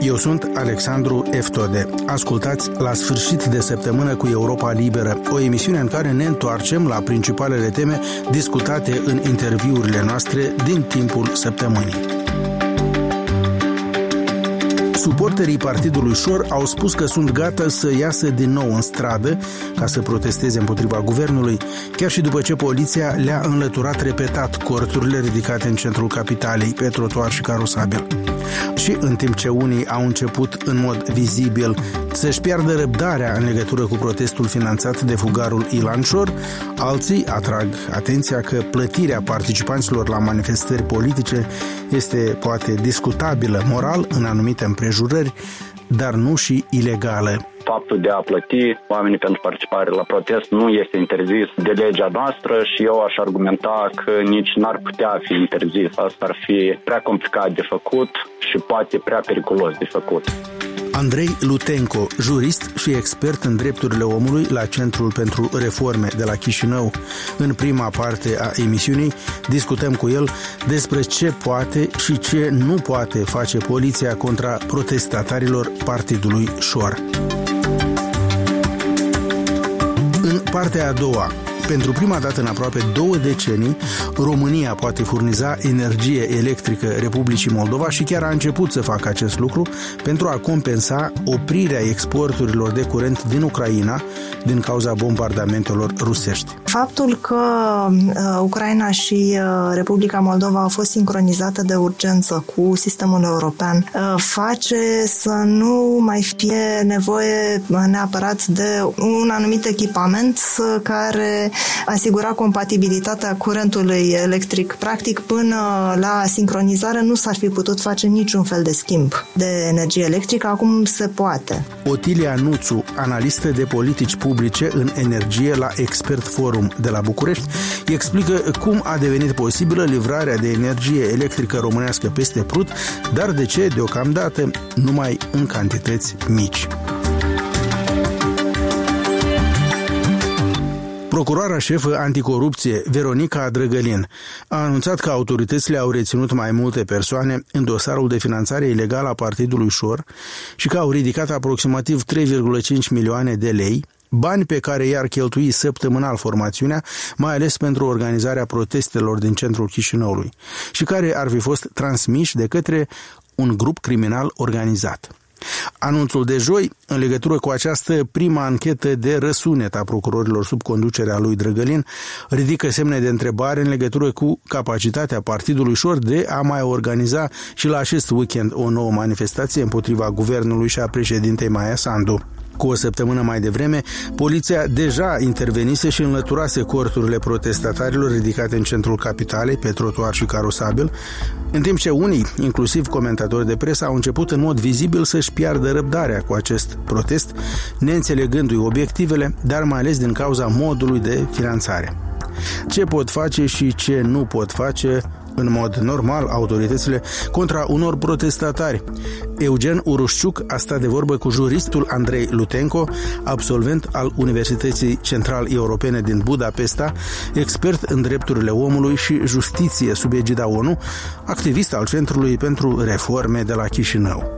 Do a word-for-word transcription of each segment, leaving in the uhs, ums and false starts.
Eu sunt Alexandru Eftode. Ascultați La sfârșit de săptămână cu Europa Liberă, o emisiune în care ne întoarcem la principalele teme discutate în interviurile noastre din timpul săptămânii. Suporterii Partidului Șor au spus că sunt gata să iasă din nou în stradă ca să protesteze împotriva guvernului, chiar și după ce poliția le-a înlăturat repetat corturile ridicate în centrul capitalei, pe trotuar și carosabil. Și în timp ce unii au început în mod vizibil să-și piardă răbdarea în legătură cu protestul finanțat de fugarul Ilan Șor, alții atrag atenția că plătirea participanților la manifestări politice este poate discutabilă moral în anumite împrejurări, dar nu și ilegală. Faptul de a plăti oamenii pentru participare la protest nu este interzis de legea noastră și eu aș argumenta că nici n-ar putea fi interzis. Asta ar fi prea complicat de făcut și poate prea periculos de făcut. Andrei Lutenco, jurist și expert în drepturile omului la Centrul pentru Reforme de la Chișinău. În prima parte a emisiunii discutăm cu el despre ce poate și ce nu poate face poliția contra protestatarilor Partidului Șor. În partea a doua, pentru prima dată în aproape două decenii, România poate furniza energie electrică Republicii Moldova și chiar a început să facă acest lucru pentru a compensa oprirea exporturilor de curent din Ucraina din cauza bombardamentelor rusești. Faptul că uh, Ucraina și uh, Republica Moldova au fost sincronizate de urgență cu sistemul european uh, face să nu mai fie nevoie neapărat de un anumit echipament uh, care asigura compatibilitatea curentului electric. Practic, până la sincronizare nu s-ar fi putut face niciun fel de schimb de energie electrică, acum se poate. Otilia Nuțu, analistă de politici publice în energie la Expert Forum de la București, explică cum a devenit posibilă livrarea de energie electrică românească peste Prut, dar de ce, deocamdată, numai în cantități mici. Procurora șefă anticorupție, Veronica Drăgălin, a anunțat că autoritățile au reținut mai multe persoane în dosarul de finanțare ilegală a Partidului Șor și că au ridicat aproximativ trei virgulă cinci milioane de lei, bani pe care i-ar cheltui săptămânal formațiunea, mai ales pentru organizarea protestelor din centrul Chișinăului, și care ar fi fost transmiși de către un grup criminal organizat. Anunțul de joi, în legătură cu această prima anchetă de răsunet a procurorilor sub conducerea lui Drăgălin, ridică semne de întrebare în legătură cu capacitatea Partidului Șor de a mai organiza și la acest weekend o nouă manifestație împotriva guvernului și a președintei Maia Sandu. Cu o săptămână mai devreme, poliția deja intervenise și înlăturase corturile protestatarilor ridicate în centrul capitalei, pe trotuar și carosabil, în timp ce unii, inclusiv comentatori de presă, au început în mod vizibil să-și piardă răbdarea cu acest protest, neînțelegându-i obiectivele, dar mai ales din cauza modului de finanțare. Ce pot face și ce nu pot face în mod normal autoritățile contra unor protestatari? Eugen Urușciuc a stat de vorbă cu juristul Andrei Lutenco, absolvent al Universității Central-Europene din Budapesta, expert în drepturile omului și justiție sub egida ONU, activist al Centrului pentru Reforme de la Chișinău.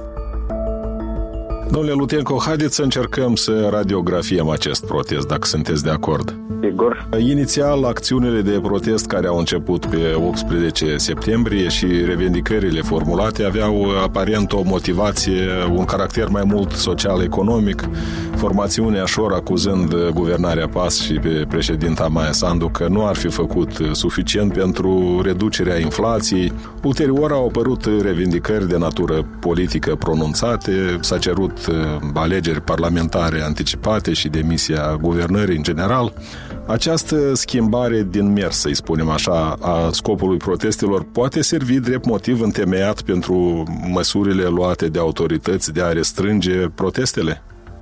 Domnule Lutenco, haideți să încercăm să radiografiem acest protest, dacă sunteți de acord. Sigur. Inițial, acțiunile de protest care au început pe optsprezece septembrie și revendicările formulate aveau aparent o motivație, un caracter mai mult social-economic. Formațiunea Șor acuzând guvernarea P A S și pe președinta Maia Sandu că nu ar fi făcut suficient pentru reducerea inflației. Ulterior au apărut revendicări de natură politică pronunțate, s-a cerut alegeri parlamentare anticipate și demisia guvernării în general. Această schimbare din mers, să-i spunem așa, a scopului protestelor poate servi drept motiv întemeiat pentru măsurile luate de autorități de a restrânge protestele?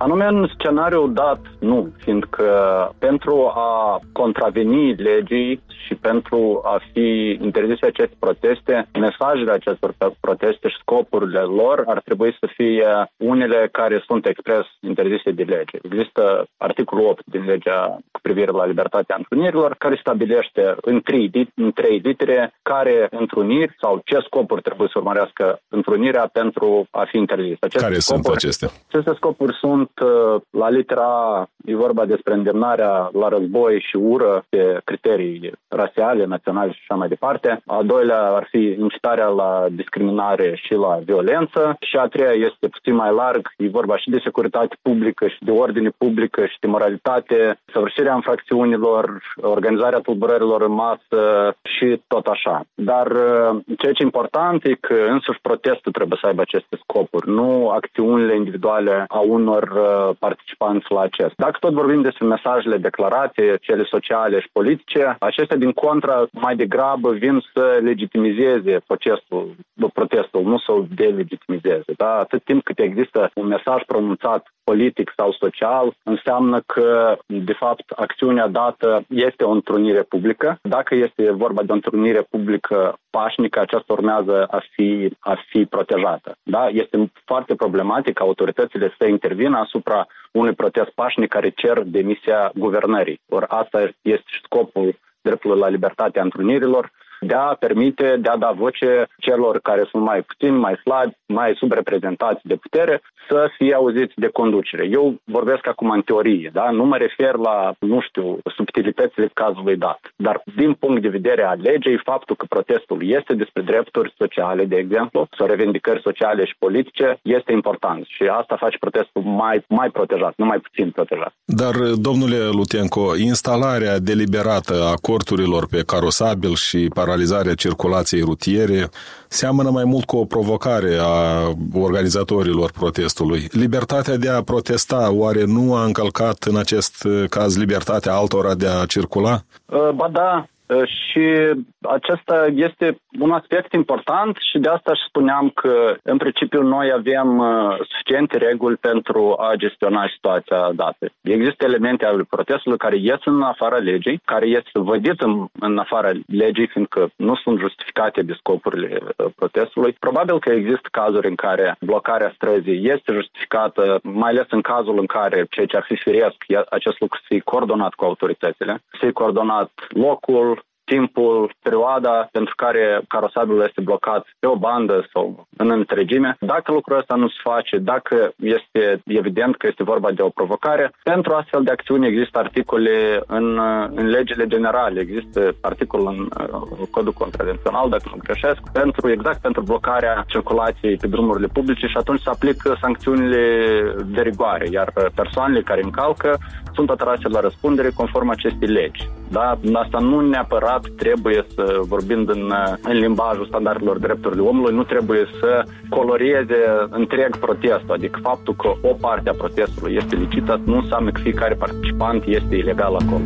Anume în scenariul dat, nu, fiindcă pentru a contraveni legii și pentru a fi interzise aceste proteste, mesajele acestor proteste și scopurile lor ar trebui să fie unele care sunt expres interzise de lege. Există articolul opt din legea cu privire la libertatea întrunirilor, care stabilește în trei, în trei litere care întruniri sau ce scopuri trebuie să urmărească întrunirea pentru a fi interzis. Aceste care scopuri, sunt acestea? Aceste scopuri sunt la litera A, e vorba despre îndemnarea la război și ură pe criterii rasiale, naționale și așa mai departe. A doilea ar fi incitarea la discriminare și la violență și a treia este puțin mai larg, e vorba și de securitate publică și de ordine publică și de moralitate, săvârșirea infracțiunilor, organizarea tulburărilor în masă și tot așa. Dar ceea ce e important e că însuși protestul trebuie să aibă aceste scopuri, nu acțiunile individuale a unor participanți la acest. Dacă tot vorbim despre mesajele declarate, cele sociale și politice, acestea din contra mai degrabă vin să legitimizeze protestul, protestul nu să-l delegitimizeze. Da? Atât timp cât există un mesaj pronunțat politic sau social, înseamnă că, de fapt, acțiunea dată este o întrunire publică. Dacă este vorba de o întrunire publică pașnică, aceasta urmează a fi, a fi protejată. Da? Este foarte problematic ca autoritățile să intervină asupra unui protest pașnic care cer demisia guvernării. Ori asta este scopul dreptului la libertatea întrunirilor, de a permite, de a da voce celor care sunt mai puțini, mai slabi, mai subreprezentați de putere, să fie auziți de conducere. Eu vorbesc acum în teorie, da? Nu mă refer la, nu știu, subtilitățile cazului dat. Dar din punct de vedere al legii, faptul că protestul este despre drepturi sociale, de exemplu, sau revendicări sociale și politice, este important. Și asta face protestul mai, mai protejat, nu mai puțin protejat. Dar, domnule Lutenco, instalarea deliberată a corturilor pe carosabil și paralizarea circulației rutiere seamănă mai mult cu o provocare a organizatorilor protestului. Libertatea de a protesta, oare nu a încălcat în acest caz libertatea altora de a circula? Ba da. Și acesta este un aspect important și de asta și spuneam că, în principiu, noi avem suficiente reguli pentru a gestiona situația dată. Există elemente ale protestului care ies în afara legii, care ies vădit în, în afara legii, fiindcă nu sunt justificate de scopurile protestului. Probabil că există cazuri în care blocarea străzii este justificată, mai ales în cazul în care ceea ce ar fi firesc, acest lucru să fie coordonat cu autoritățile, să fie coordonat locul, timpul, perioada pentru care carosabilul este blocat pe o bandă sau în întregime. Dacă lucrul ăsta nu se face, dacă este evident că este vorba de o provocare, pentru astfel de acțiuni există articole în, în legile generale, există articol în, în codul contravențional, dacă nu greșesc, pentru, exact pentru blocarea circulației pe drumurile publice și atunci se aplică sancțiunile de rigoare, iar persoanele care încalcă sunt atrase la răspundere conform acestei legi. Da? Asta nu neapărat trebuie să, vorbind în, în limbajul standardelor drepturilor omului, nu trebuie să colorieze întreg protestul. Adică faptul că o parte a protestului este licită nu înseamnă că fiecare participant este ilegal acolo.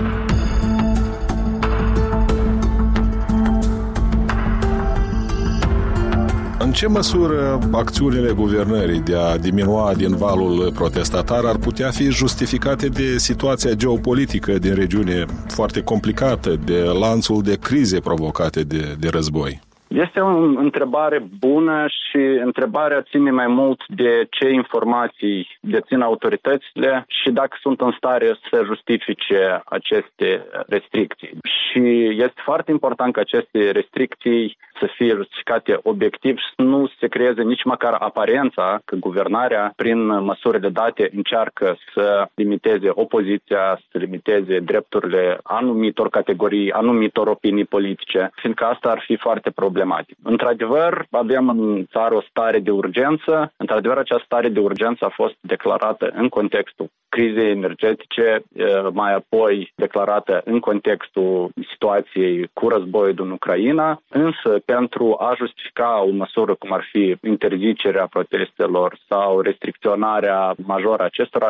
În ce măsură acțiunile guvernării de a diminua din valul protestatar ar putea fi justificate de situația geopolitică din regiune foarte complicată, de lanțul de crize provocate de, de război? Este o întrebare bună și întrebarea ține mai mult de ce informații dețin autoritățile și dacă sunt în stare să justifice aceste restricții. Și este foarte important ca aceste restricții să fie justificate obiectiv și să nu se creeze nici măcar aparența că guvernarea, prin măsurile date, încearcă să limiteze opoziția, să limiteze drepturile anumitor categorii, anumitor opinii politice, fiindcă asta ar fi foarte problematic. Într-adevăr, avem în țară o stare de urgență. Într-adevăr, această stare de urgență a fost declarată în contextul crizei energetice, mai apoi declarată în contextul situației cu războiul din Ucraina, însă pentru a justifica o măsură cum ar fi interzicerea protestelor sau restricționarea majoră acestora,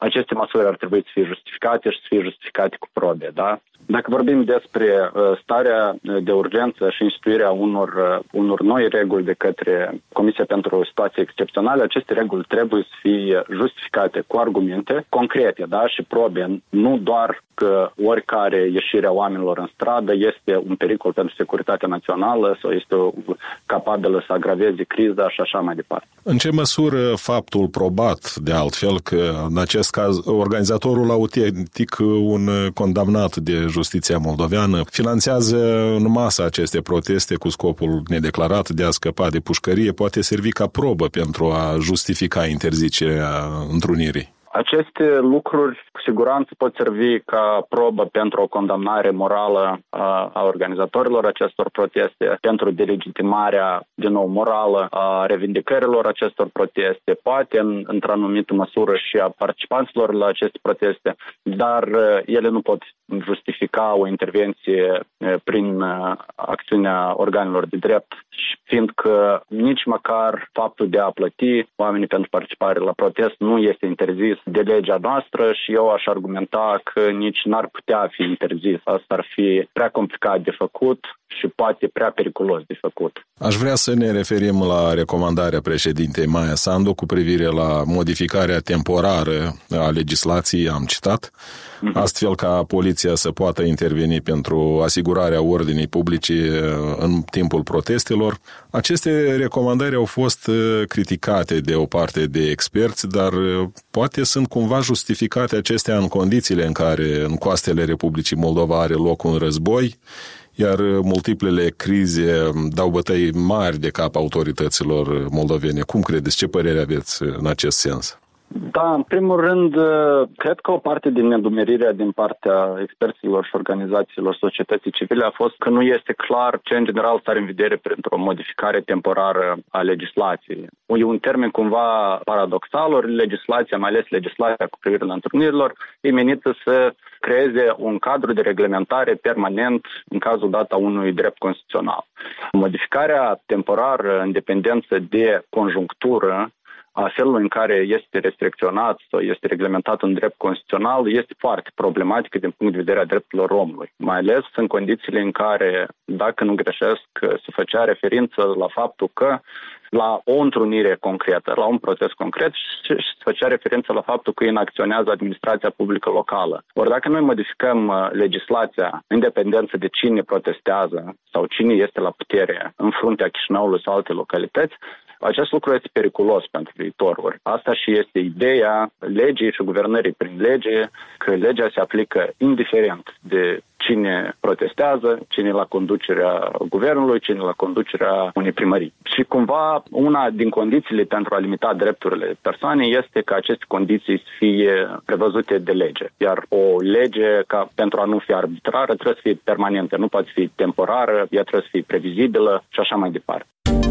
aceste măsuri ar trebui să fie justificate și să fie justificate cu probe, da? Dacă vorbim despre uh, starea de urgență și instituirea unor, uh, unor noi reguli de către Comisia pentru Situații Excepționale, aceste reguli trebuie să fie justificate cu argumente concrete, da? Și probe, nu doar că oricare ieșire a oamenilor în stradă este un pericol pentru securitatea națională sau este capabilă să agraveze criza și așa mai departe. În ce măsură faptul probat, de altfel, că în acest caz organizatorul autentic, un condamnat de justiția moldoveană, finanțează în masă aceste proteste cu scopul nedeclarat de a scăpa de pușcărie, poate servi ca probă pentru a justifica interzicerea întrunirii? Aceste lucruri cu siguranță pot servi ca probă pentru o condamnare morală a, a organizatorilor acestor proteste, pentru delegitimarea, din nou, morală a revindicărilor acestor proteste, poate în, într-o anumită măsură și a participanților la aceste proteste, dar ele nu pot justifica o intervenție prin acțiunea organelor de drept, fiindcă nici măcar faptul de a plăti oamenii pentru participare la protest nu este interzis de legea noastră și eu aș argumenta că nici n-ar putea fi interzis. Asta ar fi prea complicat de făcut și poate prea periculos de făcut. Aș vrea să ne referim la recomandarea președintei Maia Sandu cu privire la modificarea temporară a legislației, am citat, astfel ca poliția să poată interveni pentru asigurarea ordinii publice în timpul protestelor. Aceste recomandări au fost criticate de o parte de experți, dar poate sunt cumva justificate acestea în condițiile în care în coastele Republicii Moldova are loc un război, iar multiplele crize dau bătăi mari de cap autorităților moldovene. Cum credeți? Ce părere aveți în acest sens? Da, în primul rând, cred că o parte din nedumerirea din partea experților și organizațiilor societății civile a fost că nu este clar ce în general s-are în vedere printr-o modificare temporară a legislației. E un termen cumva paradoxal, ori legislația, mai ales legislația cu privire la întrunirilor, e menită să creeze un cadru de reglementare permanent în cazul dat a unui drept constituțional. Modificarea temporară în dependență de conjunctură a felului în care este restricționat sau este reglementat un drept constituțional este foarte problematică din punct de vedere a drepturilor omului. Mai ales în condițiile în care, dacă nu greșesc, se făcea referință la faptul că la o întrunire concretă, la un protest concret și se făcea referință la faptul că inacționează administrația publică locală. Ori dacă noi modificăm legislația în dependență de cine protestează sau cine este la putere în fruntea Chișinăului sau alte localități, acest lucru este periculos pentru viitorul. Asta și este ideea legii și guvernării prin lege, că legea se aplică indiferent de cine protestează, cine la conducerea guvernului, cine la conducerea unei primării. Și cumva una din condițiile pentru a limita drepturile persoanei este ca aceste condiții să fie prevăzute de lege. Iar o lege, ca pentru a nu fi arbitrară, trebuie să fie permanentă, nu poate fi temporară, ea trebuie să fie previzibilă și așa mai departe.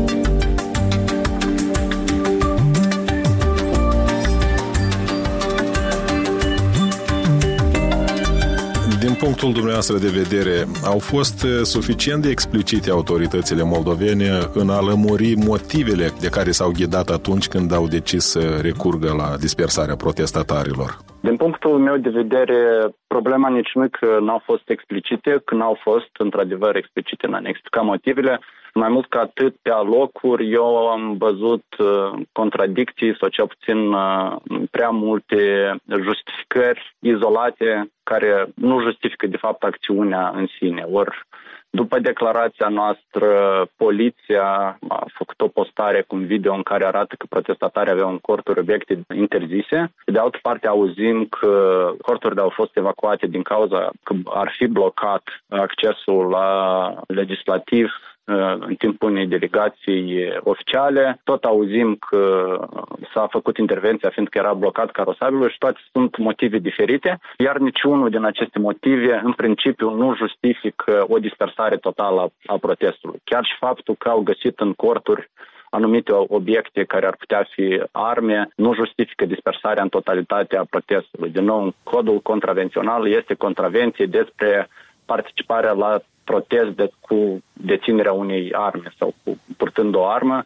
Din punctul dumneavoastră de vedere, au fost suficient de explicite autoritățile moldovene în a lămuri motivele de care s-au ghidat atunci când au decis să recurgă la dispersarea protestatarilor? Din punctul meu de vedere, problema nici nu că n-au fost explicite, că n-au fost într-adevăr explicite în a ne explica motivele. Mai mult ca atâtea locuri, eu am văzut uh, contradicții sau cel puțin uh, prea multe justificări izolate care nu justifică de fapt acțiunea în sine. Ori după declarația noastră, poliția a făcut o postare cu un video în care arată că protestatarii aveau în corturi obiecte interzise. De altă parte, auzim că corturile au fost evacuate din cauza că ar fi blocat accesul la legislativ în timpul unei delegații oficiale. Tot auzim că s-a făcut intervenția fiindcă era blocat carosabilul și toate sunt motive diferite, iar niciunul din aceste motive în principiu nu justifică o dispersare totală a protestului. Chiar și faptul că au găsit în corturi anumite obiecte care ar putea fi arme, nu justifică dispersarea în totalitate a protestului. Din nou, codul contravențional este contravenție despre participarea la protest de, cu deținerea unei arme sau cu purtând o armă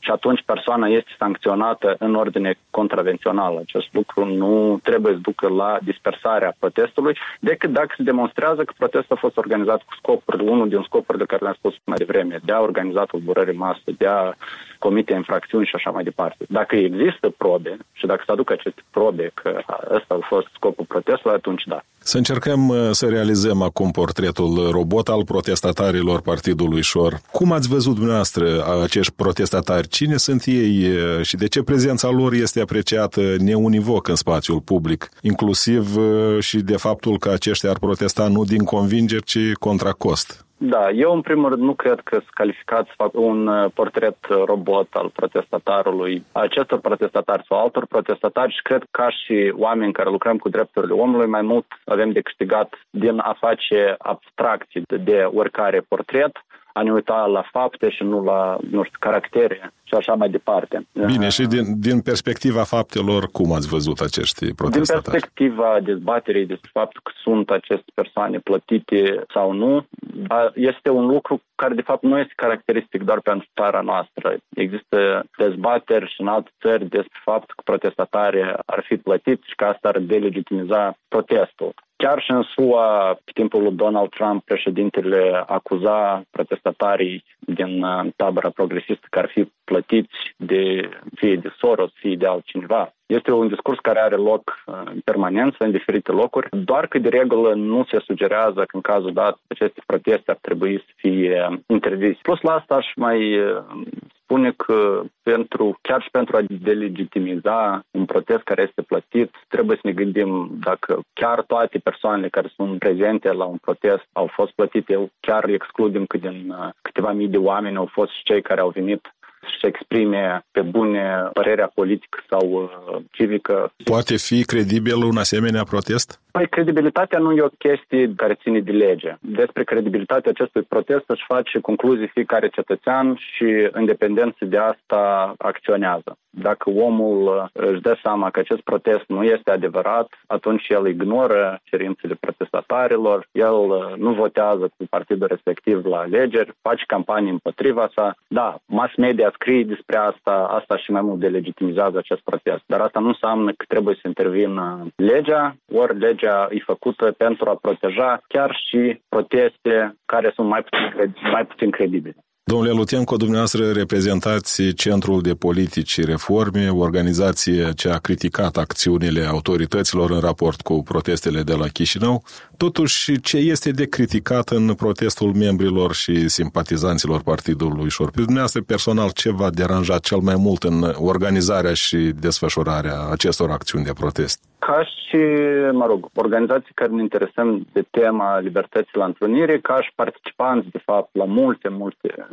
și atunci persoana este sancționată în ordine contravențională. Acest lucru nu trebuie să ducă la dispersarea protestului, decât dacă se demonstrează că protestul a fost organizat cu scopuri, unul din scopurile de care le-am spus mai devreme, de a organiza tulburări în masă, de a comite infracțiuni și așa mai departe. Dacă există probe și dacă se aduc aceste probe că ăsta a fost scopul protestului, atunci da. Să încercăm să realizăm acum portretul robot al protestatarilor Partidului Șor. Cum ați văzut dumneavoastră acești protestatari? Cine sunt ei și de ce prezența lor este apreciată neunivoc în spațiul public? Inclusiv și de faptul că aceștia ar protesta nu din convingeri, ci contra cost. Da, eu în primul rând nu cred că sunt calificat să fac un portret robot al protestatarului, acestor protestatari sau altor protestatari și cred că ca și oameni care lucrăm cu drepturile omului, mai mult avem de câștigat din a face abstracții de, de oricare portret, a ne uita la fapte și nu la, nu știu, caractere și așa mai departe. Bine, și din, din perspectiva faptelor, cum ați văzut acești protestatari? Din perspectiva dezbaterii despre faptul că sunt aceste persoane plătite sau nu, este un lucru care de fapt nu este caracteristic doar pentru țara noastră. Există dezbateri și în alte țări despre faptul că protestatarii ar fi plătiți și că asta ar delegitimiza protestul. Chiar și în S U A, pe timpul lui Donald Trump, președintele acuza protestatarii din tabăra progresistă că ar fi plătiți de, fie de Soros, fie de altcineva. Este un discurs care are loc în permanență, în diferite locuri, doar că de regulă nu se sugerează că în cazul dat aceste proteste ar trebui să fie interzise. Plus la asta aș mai spune că pentru, chiar și pentru a delegitimiza un protest care este plătit, trebuie să ne gândim dacă chiar toate persoanele care sunt prezente la un protest au fost plătite, chiar excludem că din câteva mii de oameni au fost și cei care au venit să exprime pe bune părerea politică sau uh, civică. Poate fi credibil un asemenea protest? Păi credibilitatea nu e o chestie care ține de lege. Despre credibilitatea acestui protest își face concluzii fiecare cetățean și în dependență de asta acționează. Dacă omul își dă seama că acest protest nu este adevărat, atunci el ignoră cerințele protestatarilor, el nu votează cu partidul respectiv la alegeri, face campanii împotriva sa. Da, mass media scrie despre asta, asta și mai mult delegitimizează acest protest. Dar asta nu înseamnă că trebuie să intervină legea, ori legea e făcută pentru a proteja chiar și proteste care sunt mai puțin, cred- mai puțin credibile. Domnule Lutenco, dumneavoastră reprezentați Centrul de Politici și Reforme, o organizație ce a criticat acțiunile autorităților în raport cu protestele de la Chișinău. Totuși, ce este de criticat în protestul membrilor și simpatizanților Partidului Șor? Pe dumneavoastră personal, ce v-a deranjat cel mai mult în organizarea și desfășurarea acestor acțiuni de protest? Ca și, mă rog, organizații care ne interesăm de tema libertății la întrunire, ca și participanți, de fapt, la multe, multe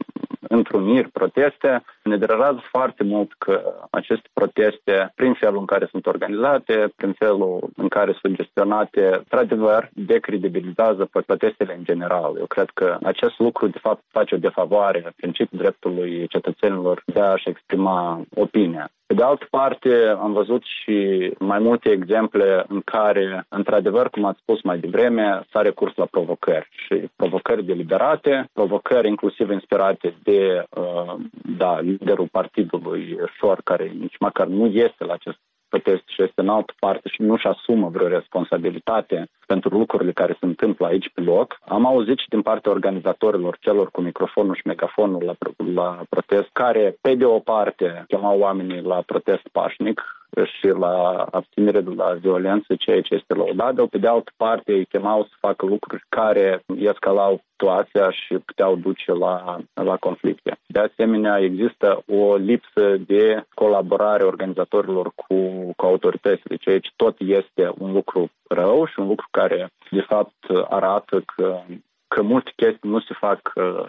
întruniri, proteste, ne deranjează foarte mult că aceste proteste, prin felul în care sunt organizate, prin felul în care sunt gestionate, într-adevăr, decredibilizează protestele în general. Eu cred că acest lucru, de fapt, face o defavoare principiul dreptului cetățenilor de a-și exprima opinia. Pe de altă parte, am văzut și mai multe exemple în care, într-adevăr, cum ați spus mai devreme, s-a recurs la provocări și provocări deliberate, provocări inclusiv inspirate de uh, da, liderul Partidului Șor, care nici măcar nu este la acest protest și este în altă parte și nu-și asumă vreo responsabilitate pentru lucrurile care se întâmplă aici pe loc. Am auzit și din partea organizatorilor, celor cu microfonul și megafonul la, la protest, care, pe de o parte, chemau oamenii la protest pașnic și la abținere de la violență, ceea ce este lăudabil. Pe de altă parte, îi chemau să facă lucruri care escalau situația și puteau duce la, la conflicte. De asemenea, există o lipsă de colaborare organizatorilor cu, cu autoritățile, ceea ce tot este un lucru rău și un lucru care, de fapt, arată că, că multe chestii nu se fac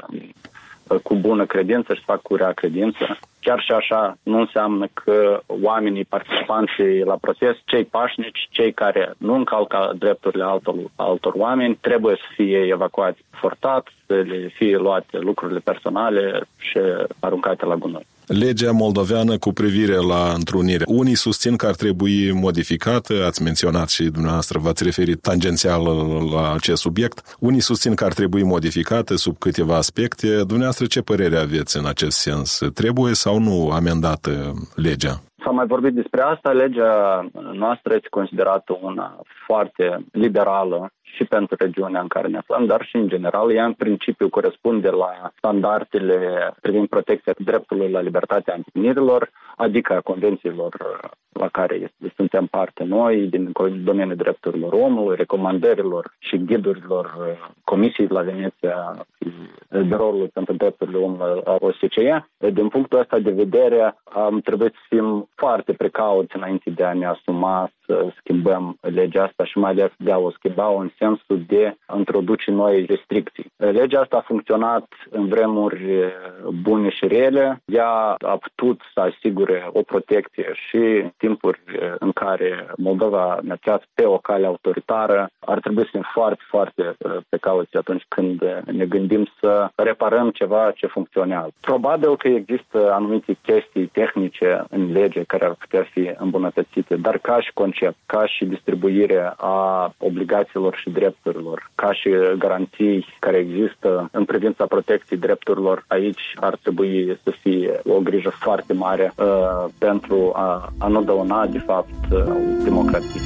uh, cu bună credință și se fac cu rea credință. Chiar și așa nu înseamnă că oamenii participanții la protest, cei pașnici, cei care nu încalcă drepturile altor, altor oameni, trebuie să fie evacuați forțat, să le fie luate lucrurile personale și aruncate la gunoi. Legea moldoveană cu privire la întrunire. Unii susțin că ar trebui modificată, ați menționat și dumneavoastră, v-ați referit tangențial la acest subiect. Unii susțin că ar trebui modificată sub câteva aspecte. Dumneavoastră, ce părere aveți în acest sens? Trebuie sau sau nu amendată legea? S-a mai vorbit despre asta. Legea noastră este considerată una foarte liberală și pentru regiunea în care ne aflăm, dar și în general. Ea în principiu corespunde la standardele privind protecția dreptului la libertatea întâlnirilor, adică a convențiilor la care suntem parte noi, din domeniul drepturilor omului, recomandărilor și ghidurilor Comisiei la Veneția, Biroului pentru Drepturile Omului a O S C E. Din punctul ăsta de vedere, am trebuit să fim foarte precauți înainte de a ne asuma să schimbăm legea asta și mai ales de a o schimba în sensul de a introduce noi restricții. Legea asta a funcționat în vremuri bune și rele. Ea a putut să asigure o protecție și în timpuri în care Moldova mergea pe o cale autoritară. Ar trebui să fim foarte, foarte precauți atunci când ne gândim să reparăm ceva ce funcționează. Probabil că există anumite chestii tehnice în lege care ar putea fi îmbunătățite, dar ca și concept, ca și distribuire a obligațiilor și drepturilor, ca și garanții care există în privința protecției drepturilor, aici ar trebui să fie o grijă foarte mare uh, pentru a, a nu dăuna, de fapt, uh, democrație.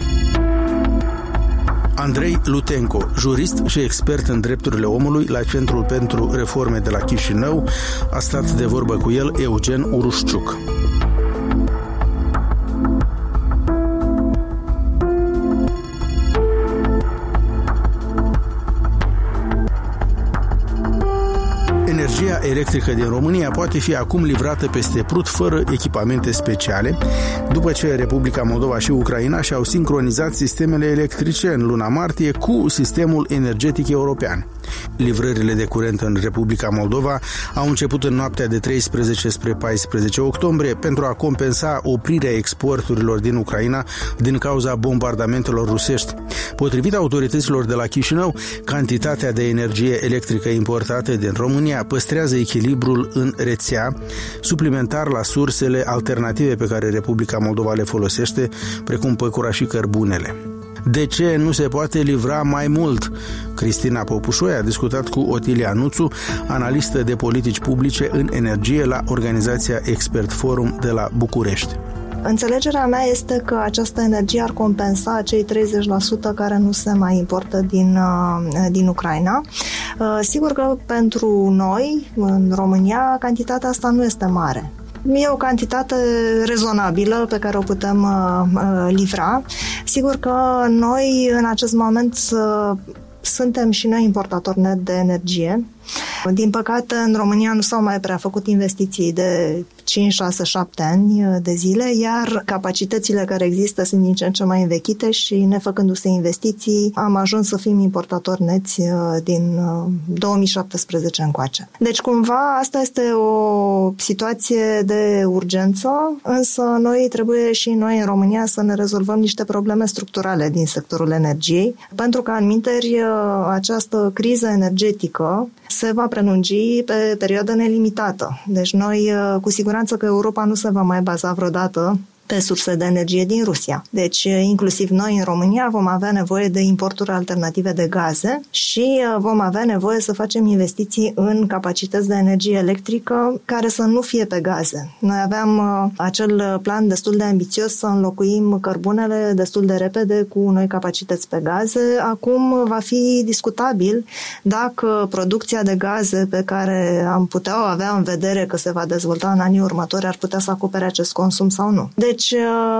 Andrei Lutenco, jurist și expert în drepturile omului la Centrul pentru Reforme de la Chișinău, a stat de vorbă cu el Eugen Urușciuc. Energia electrică din România poate fi acum livrată peste Prut fără echipamente speciale, după ce Republica Moldova și Ucraina și-au sincronizat sistemele electrice în luna martie cu sistemul energetic european. Livrările de curent în Republica Moldova au început în noaptea de treisprezece spre paisprezece octombrie pentru a compensa oprirea exporturilor din Ucraina din cauza bombardamentelor rusești. Potrivit autorităților de la Chișinău, cantitatea de energie electrică importată din România păstrează echilibrul în rețea, suplimentar la sursele alternative pe care Republica Moldova le folosește, precum păcura și cărbunele. De ce nu se poate livra mai mult? Cristina Popușoi a discutat cu Otilia Nuțu, analistă de politici publice în energie la organizația Expert Forum de la București. Înțelegerea mea este că această energie ar compensa cei treizeci la sută care nu se mai importă din, din Ucraina. Sigur că pentru noi, în România, cantitatea asta nu este mare. E o cantitate rezonabilă pe care o putem uh, livra. Sigur că noi în acest moment uh, suntem și noi importatori net de energie. Din păcate, în România nu s-au mai prea făcut investiții de cinci, șase, șapte ani de zile, iar capacitățile care există sunt din ce în ce mai învechite și, nefăcându-se investiții, am ajuns să fim importatori neți din două mii șaptesprezece încoace. Deci, cumva, asta este o situație de urgență, însă noi trebuie și noi în România să ne rezolvăm niște probleme structurale din sectorul energiei, pentru că, în minteri, această criză energetică se va prelungi pe perioadă nelimitată. Deci noi, cu siguranță că Europa nu se va mai baza vreodată pe surse de energie din Rusia. Deci, inclusiv noi în România vom avea nevoie de importuri alternative de gaze și vom avea nevoie să facem investiții în capacități de energie electrică care să nu fie pe gaze. Noi aveam acel plan destul de ambițios să înlocuim cărbunele destul de repede cu noi capacități pe gaze. Acum va fi discutabil dacă producția de gaze pe care am putea o avea în vedere că se va dezvolta în anii următori ar putea să acopere acest consum sau nu. Deci,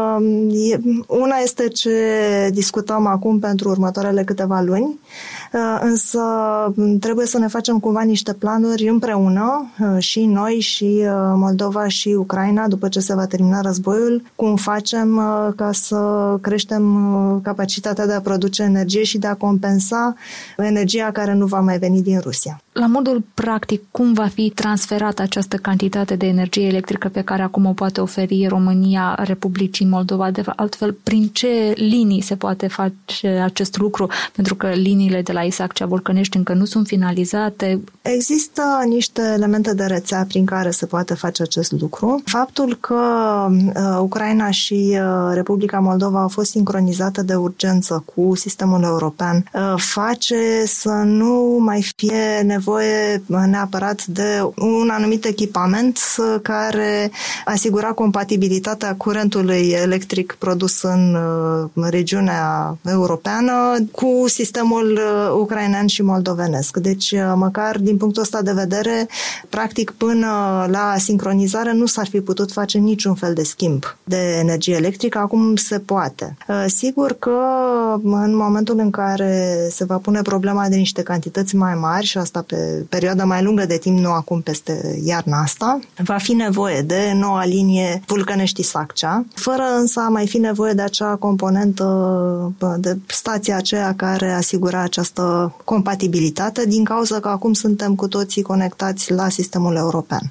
una este ce discutăm acum pentru următoarele câteva luni, însă trebuie să ne facem cumva niște planuri împreună, și noi, și Moldova, și Ucraina, după ce se va termina războiul, cum facem ca să creștem capacitatea de a produce energie și de a compensa energia care nu va mai veni din Rusia. La modul practic, cum va fi transferată această cantitate de energie electrică pe care acum o poate oferi România Republicii Moldova? De altfel, prin ce linii se poate face acest lucru? Pentru că liniile de la Isaccea Vulcănești încă nu sunt finalizate? Există niște elemente de rețea prin care se poate face acest lucru. Faptul că uh, Ucraina și uh, Republica Moldova au fost sincronizate de urgență cu sistemul european uh, face să nu mai fie nevoie neapărat de un anumit echipament care asigura compatibilitatea curentului electric produs în uh, regiunea europeană cu sistemul uh, ucrainean și moldovenesc. Deci, uh, măcar din punctul ăsta de vedere, practic până la sincronizare nu s-ar fi putut face niciun fel de schimb de energie electrică. Acum se poate. Uh, sigur că în momentul în care se va pune problema de niște cantități mai mari și asta pe perioada mai lungă de timp, nu acum peste iarna asta, va fi nevoie de noua linie Vulcănești-Isaccea, fără însă a mai fi nevoie de acea componentă, de stația aceea care asigura această compatibilitate, din cauza că acum suntem cu toții conectați la sistemul european.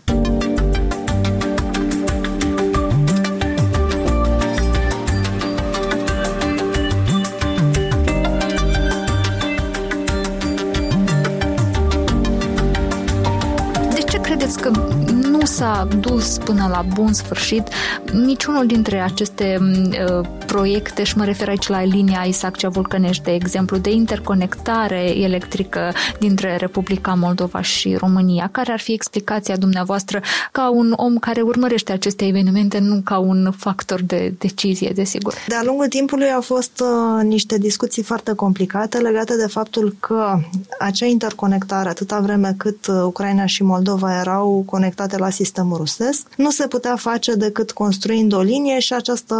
Că nu s-a dus până la bun sfârșit niciunul dintre aceste uh, proiecte, și mă refer aici la linia Isaccea Vulcănești, de exemplu, de interconectare electrică dintre Republica Moldova și România. Care ar fi explicația dumneavoastră ca un om care urmărește aceste evenimente, nu ca un factor de decizie, desigur? De-a lungul timpului au fost uh, niște discuții foarte complicate legate de faptul că acea interconectare, atâta vreme cât uh, Ucraina și Moldova erau conectate la sistemul rusesc, nu se putea face decât construind o linie și această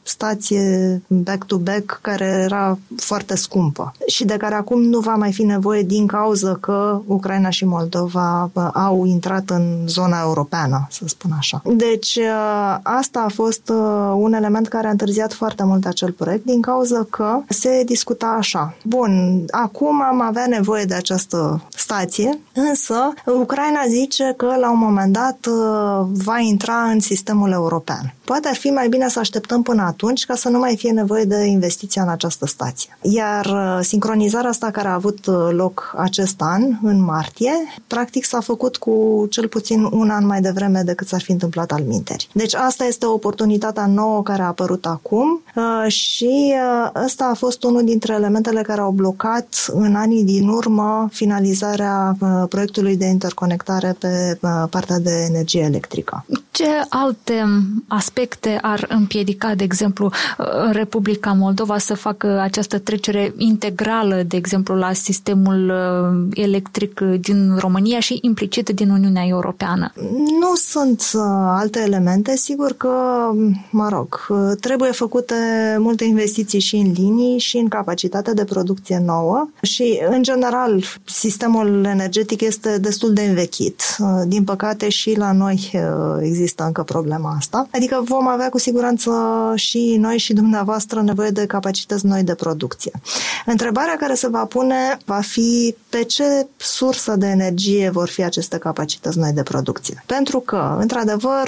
stație back-to-back care era foarte scumpă și de care acum nu va mai fi nevoie din cauza că Ucraina și Moldova au intrat în zona europeană, să spun așa. Deci asta a fost un element care a întârziat foarte mult acel proiect din cauza că se discuta așa. Bun, acum am avea nevoie de această stație, însă Ucraina zice că la un moment dat va intra în sistemul european. Poate ar fi mai bine să așteptăm până atunci ca să nu mai fie nevoie de investiția în această stație. Iar sincronizarea asta care a avut loc acest an, în martie, practic s-a făcut cu cel puțin un an mai devreme decât s-ar fi întâmplat alminteri. Deci asta este oportunitatea nouă care a apărut acum și ăsta a fost unul dintre elementele care au blocat în anii din urmă finalizarea proiectului de interconectare pe partea de energie electrică. Ce alte aspecte ar împiedica, de exemplu, Republica Moldova să facă această trecere integrală, de exemplu, la sistemul electric din România și implicit din Uniunea Europeană? Nu sunt alte elemente. Sigur că, mă rog, trebuie făcute multe investiții și în linii și în capacitate de producție nouă și, în general, sistemul energetic este destul de învechit. Din păcate și la noi există încă problema asta. Adică vom avea cu siguranță și noi și dumneavoastră nevoie de capacități noi de producție. Întrebarea care se va pune va fi pe ce sursă de energie vor fi aceste capacități noi de producție. Pentru că, într-adevăr,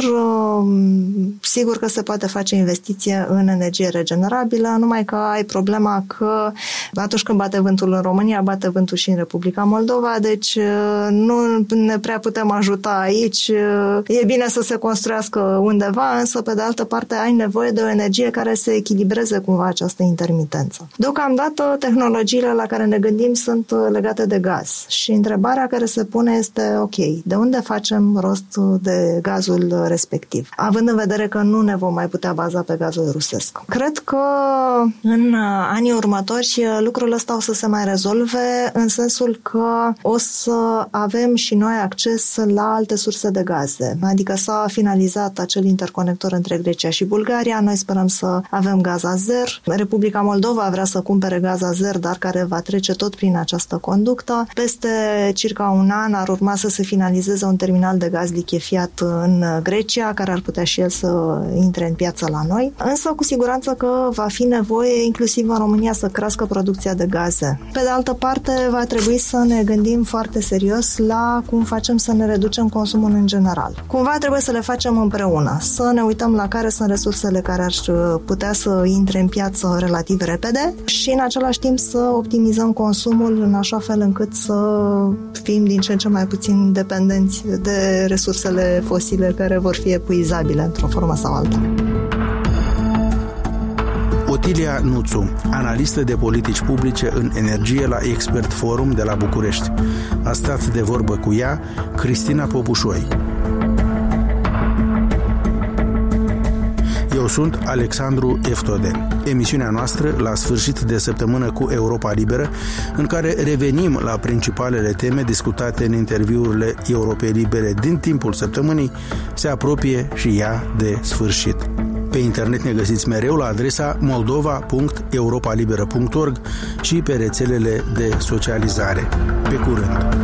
sigur că se poate face investiție în energie regenerabilă, numai că ai problema că atunci când bate vântul în România, bate vântul și în Republica Moldova, deci nu ne prea putem ajuta aici. E bine să se construiască undeva, însă pe de altă parte ai nevoie de o energie care să echilibreze cumva această intermitență. Deocamdată tehnologiile la care ne gândim sunt legate de gaz și întrebarea care se pune este ok, de unde facem rost de gazul respectiv, având în vedere că nu ne vom mai putea baza pe gazul rusesc. Cred că în anii următori lucrul ăsta o să se mai rezolve în sensul că o să avem și noi acces la alte surse de gaze, adică s-a finalizat acel interconector între Grecia și Bulgaria, noi sperăm să avem gaz azer, Republica Moldova vrea să cumpere gaz azer, dar care va trece tot prin această conductă. Peste circa un an ar urma să se finalizeze un terminal de gaz lichefiat în Grecia, care ar putea și el să intre în piață la noi, însă cu siguranță că va fi nevoie inclusiv în România să crească producția de gaze. Pe de altă parte, va trebui să ne gândim foarte serios la cum facem să ne reducem consumul în general. Cumva trebuie să le facem împreună, să ne uităm uităm la care sunt resursele care ar putea să intre în piață relativ repede și în același timp să optimizăm consumul în așa fel încât să fim din ce în ce mai puțin dependenți de resursele fosile care vor fi epuizabile într-o formă sau alta. Otilia Nuțu, analistă de politici publice în energie la Expert Forum de la București. A stat de vorbă cu ea Cristina Popușoi. Eu sunt Alexandru Eftode. Emisiunea noastră la sfârșit de săptămână cu Europa Liberă, în care revenim la principalele teme discutate în interviurile Europei Libere din timpul săptămânii, se apropie și ea de sfârșit. Pe internet ne găsiți mereu la adresa moldova punct europa liberă punct org și pe rețelele de socializare. Pe curând!